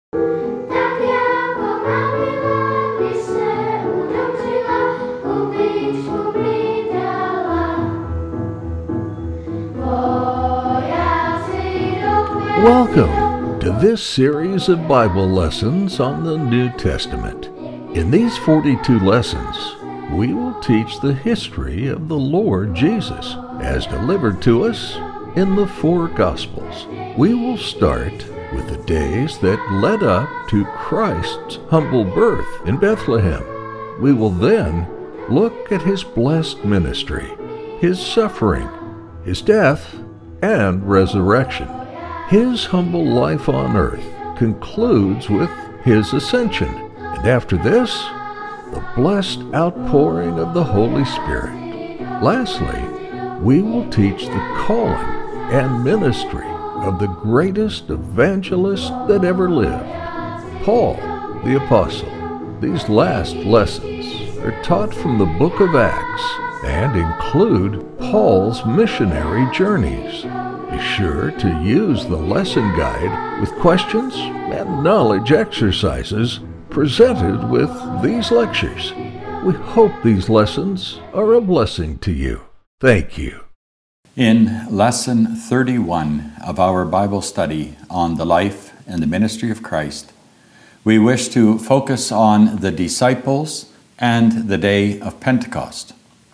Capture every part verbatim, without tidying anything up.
Tak jako pravidla by se utočila, uličku mi dala. Vojáci jdou. Welcome to this series of Bible lessons on the New Testament. In these forty-two lessons, we will teach the history of the Lord Jesus as delivered to us in the four Gospels. We will start with the days that led up to Christ's humble birth in Bethlehem. We will then look at his blessed ministry, his suffering, his death, and resurrection. His humble life on earth concludes with his ascension, and after this, the blessed outpouring of the Holy Spirit. Lastly, we will teach the calling and ministry of the greatest evangelist that ever lived, Paul the Apostle. These last lessons are taught from the book of Acts and include Paul's missionary journeys. Be sure to use the lesson guide with questions and knowledge exercises presented with these lectures. We hope these lessons are a blessing to you. Thank you. In Lesson thirty-one of our Bible study on the life and the ministry of Christ, we wish to focus on the disciples and the day of Pentecost.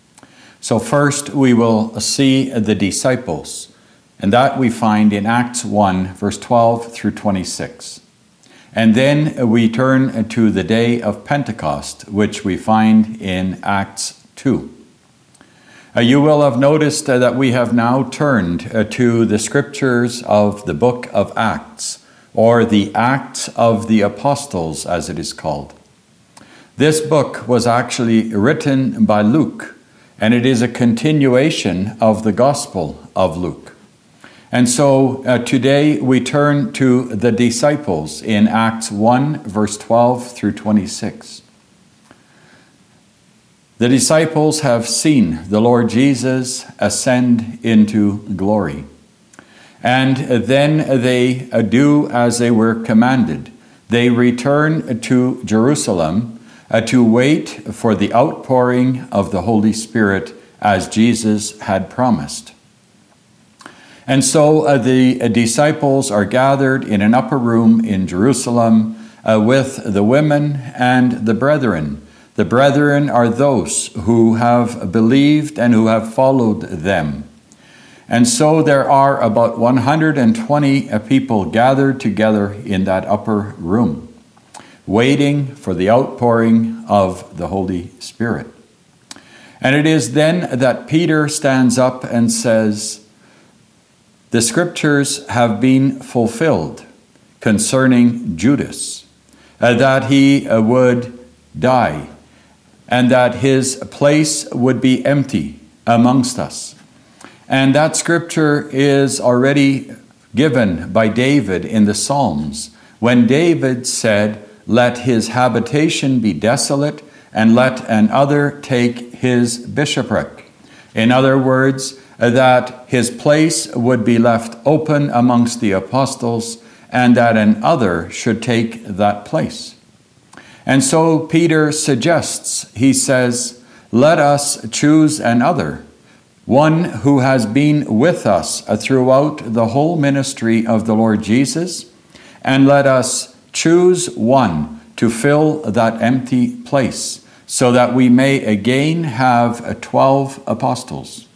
So first we will see the disciples, and that we find in Acts one, verse twelve through twenty-six. And then we turn to the day of Pentecost, which we find in Acts two. Uh, you will have noticed uh, that we have now turned uh, to the scriptures of the book of Acts, or the Acts of the Apostles, as it is called. This book was actually written by Luke, and it is a continuation of the Gospel of Luke. And so uh, today we turn to the disciples in Acts one, verse twelve through twenty-six. The disciples have seen the Lord Jesus ascend into glory. And then they do as they were commanded. They return to Jerusalem uh, to wait for the outpouring of the Holy Spirit as Jesus had promised. And so uh, the uh, disciples are gathered in an upper room in Jerusalem uh, with the women and the brethren. The brethren are those who have believed and who have followed them. And so there are about one hundred twenty uh, people gathered together in that upper room, waiting for the outpouring of the Holy Spirit. And it is then that Peter stands up and says, "The scriptures have been fulfilled concerning Judas, uh, that he uh, would die, and that his place would be empty amongst us." And that scripture is already given by David in the Psalms, when David said, "Let his habitation be desolate, and let another take his bishopric." In other words, that his place would be left open amongst the apostles, and that another should take that place. And so Peter suggests, he says, "Let us choose another, one who has been with us throughout the whole ministry of the Lord Jesus, and let us choose one to fill that empty place, so that we may again have twelve apostles."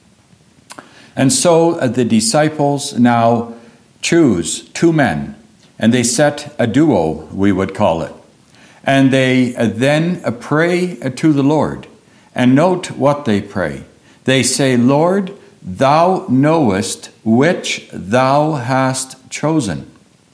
And so the disciples now choose two men, and they set a duo, we would call it. And they then pray to the Lord. And note what they pray. They say, "Lord, thou knowest which thou hast chosen."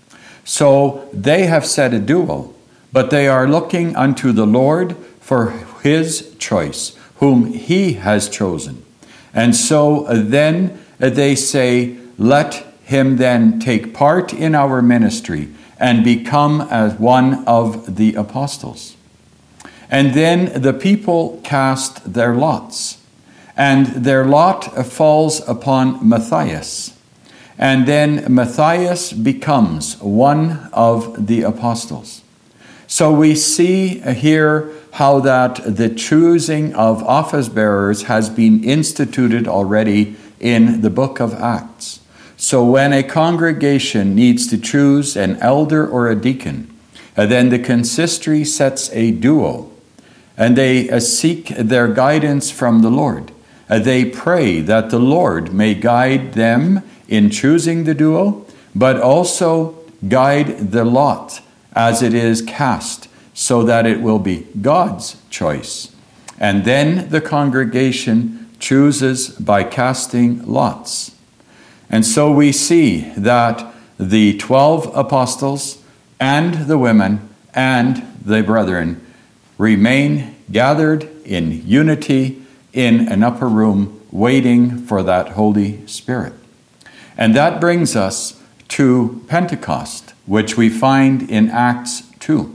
So they have set a duo, but they are looking unto the Lord for his choice, whom he has chosen. And so then they say, "Let him then take part in our ministry and become as one of the apostles." And then the people cast their lots, and their lot falls upon Matthias. And then Matthias becomes one of the apostles. So we see here how that the choosing of office bearers has been instituted already in the book of Acts. So when a congregation needs to choose an elder or a deacon, then the consistory sets a duo, and they seek their guidance from the Lord. They pray that the Lord may guide them in choosing the duo, but also guide the lot as it is cast, so that it will be God's choice. And then the congregation chooses by casting lots. And so we see that the twelve apostles and the women and the brethren remain gathered in unity in an upper room, waiting for that Holy Spirit. And that brings us to Pentecost, which we find in Acts two.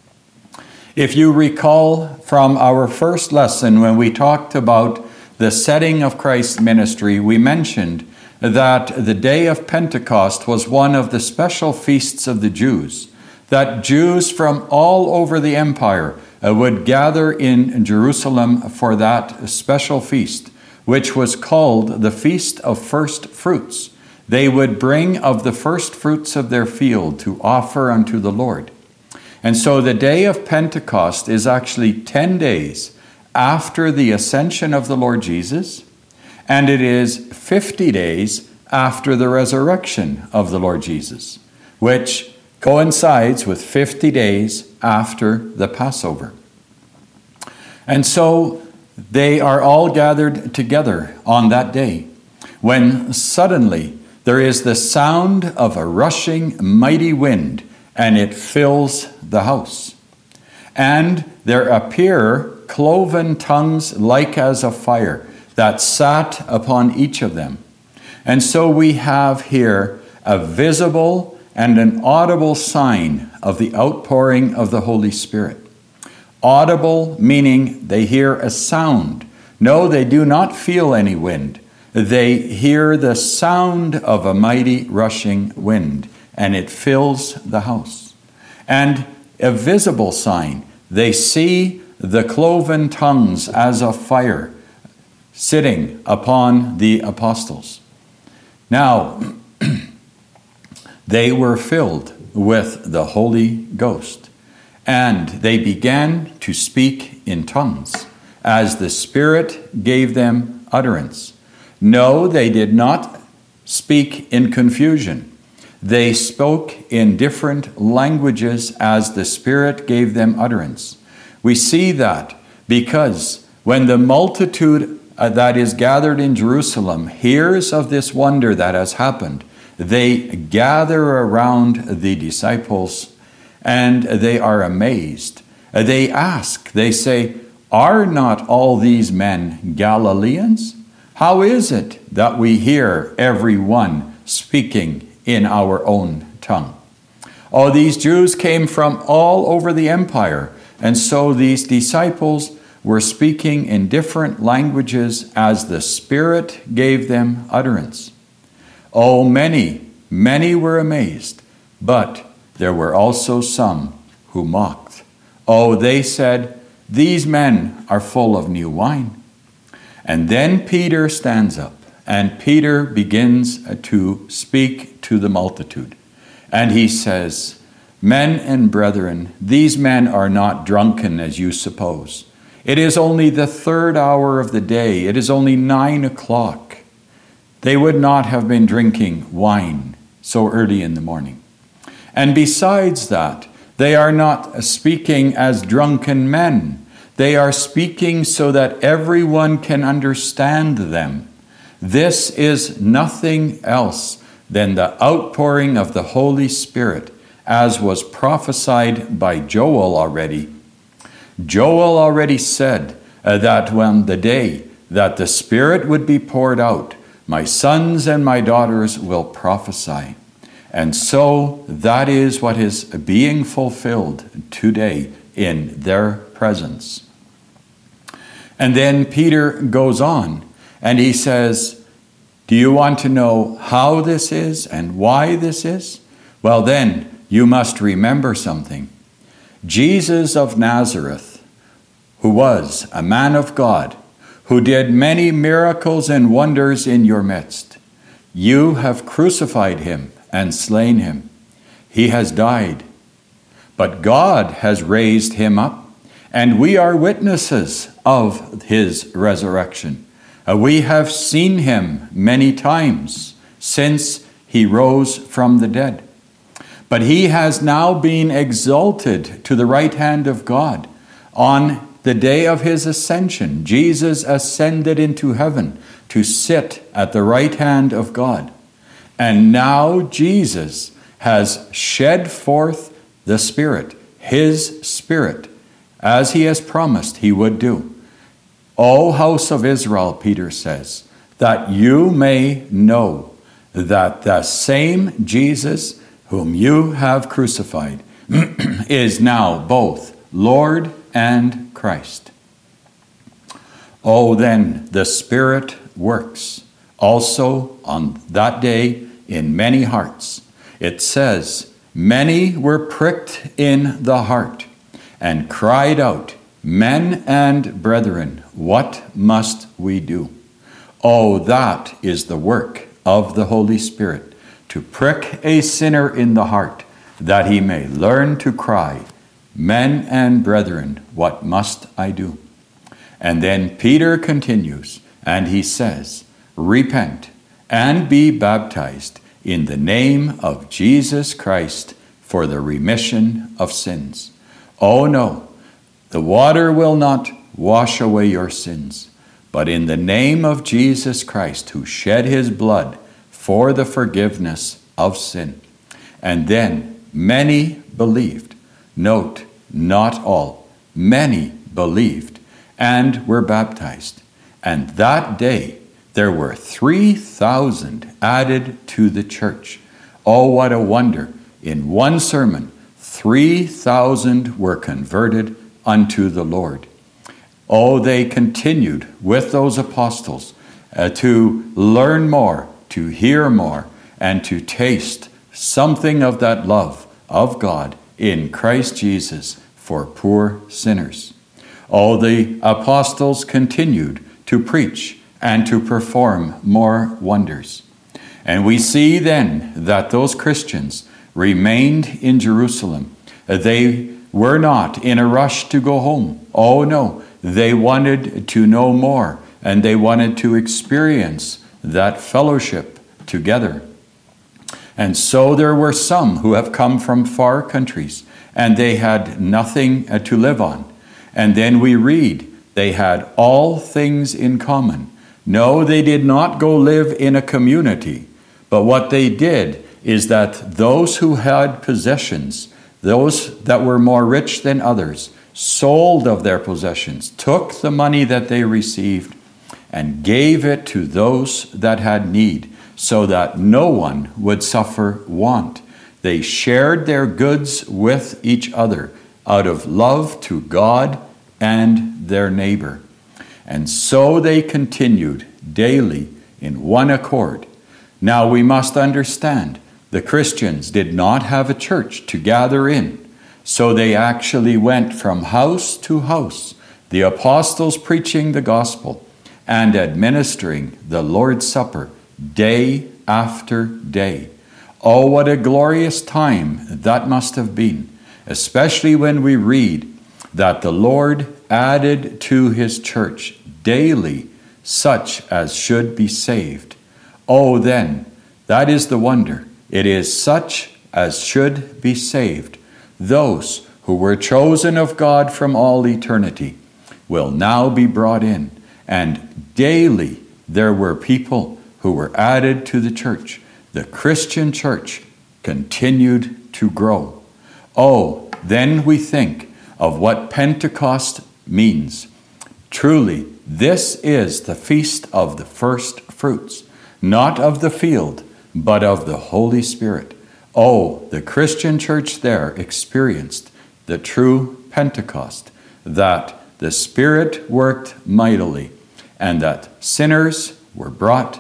If you recall from our first lesson when we talked about the setting of Christ's ministry, we mentioned that the day of Pentecost was one of the special feasts of the Jews, that Jews from all over the empire would gather in Jerusalem for that special feast, which was called the Feast of First Fruits. They would bring of the first fruits of their field to offer unto the Lord. And so the day of Pentecost is actually ten days after the ascension of the Lord Jesus, and it is fifty days after the resurrection of the Lord Jesus, which coincides with fifty days after the Passover. And so they are all gathered together on that day, when suddenly there is the sound of a rushing mighty wind, and it fills the house. And there appear cloven tongues like as of fire that sat upon each of them. And so we have here a visible and an audible sign of the outpouring of the Holy Spirit. Audible meaning they hear a sound. No, they do not feel any wind. They hear the sound of a mighty rushing wind, and it fills the house. And a visible sign, they see the cloven tongues as of fire sitting upon the apostles. Now, they were filled with the Holy Ghost, and they began to speak in tongues as the Spirit gave them utterance. No, they did not speak in confusion. They spoke in different languages as the Spirit gave them utterance. We see that because when the multitude that is gathered in Jerusalem hears of this wonder that has happened, they gather around the disciples and they are amazed. They ask, they say, "Are not all these men Galileans? How is it that we hear every one speaking in our own tongue?" Oh, these Jews came from all over the empire, and so these disciples were speaking in different languages as the Spirit gave them utterance. Oh, many, many were amazed, but there were also some who mocked. Oh, they said, "These men are full of new wine." And then Peter stands up, and Peter begins to speak to the multitude. And he says, "Men and brethren, these men are not drunken as you suppose. It is only the third hour of the day. It is only nine o'clock. They would not have been drinking wine so early in the morning. And besides that, they are not speaking as drunken men. They are speaking so that everyone can understand them. This is nothing else than the outpouring of the Holy Spirit, as was prophesied by Joel already. Joel already said uh, that when the day that the Spirit would be poured out, my sons and my daughters will prophesy. And so that is what is being fulfilled today in their presence. And then Peter goes on and he says, Do you want to know how this is and why this is? Well, then you must remember something. Jesus of Nazareth, who was a man of God, who did many miracles and wonders in your midst, you have crucified him and slain him. He has died, but God has raised him up, and we are witnesses of his resurrection. Uh, we have seen him many times since he rose from the dead. But he has now been exalted to the right hand of God. On the day of his ascension, Jesus ascended into heaven to sit at the right hand of God. And now Jesus has shed forth the Spirit, his Spirit, as he has promised he would do. O house of Israel, Peter says, that you may know that the same Jesus whom you have crucified is now both Lord and Christ. Oh, then the Spirit works also on that day in many hearts. It says, many were pricked in the heart and cried out, men and brethren, what must we do? Oh, that is the work of the Holy Spirit, to prick a sinner in the heart, that he may learn to cry, men and brethren, what must I do? And then Peter continues, and he says, repent and be baptized in the name of Jesus Christ for the remission of sins. Oh no, the water will not wash away your sins, but in the name of Jesus Christ, who shed his blood for the forgiveness of sin. And then many believed. Note, not all. Many believed and were baptized. And that day there were three thousand added to the church. Oh, what a wonder. In one sermon, three thousand were converted unto the Lord. Oh, they continued with those apostles uh, to learn more, to hear more, and to taste something of that love of God in Christ Jesus for poor sinners. Oh, the apostles continued to preach and to perform more wonders. And we see then that those Christians remained in Jerusalem. They were not in a rush to go home. Oh no, they wanted to know more, and they wanted to experience that fellowship together. And so there were some who have come from far countries, and they had nothing to live on. And then we read, they had all things in common. No, they did not go live in a community, but what they did is that those who had possessions, those that were more rich than others, sold of their possessions, took the money that they received, and gave it to those that had need, so that no one would suffer want. They shared their goods with each other out of love to God and their neighbor. And so they continued daily in one accord. Now we must understand, the Christians did not have a church to gather in, so they actually went from house to house, the apostles preaching the gospel and administering the Lord's Supper day after day. Oh, what a glorious time that must have been, especially when we read that the Lord added to his church daily such as should be saved. Oh, then, that is the wonder. It is such as should be saved. Those who were chosen of God from all eternity will now be brought in, and daily there were people who were added to the church. The Christian church continued to grow. Oh, then we think of what Pentecost means. Truly, this is the feast of the first fruits, not of the field, but of the Holy Spirit. Oh, the Christian church there experienced the true Pentecost, that the Spirit worked mightily, and that sinners were brought to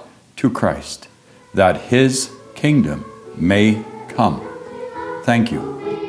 to Christ, that his kingdom may come. Thank you.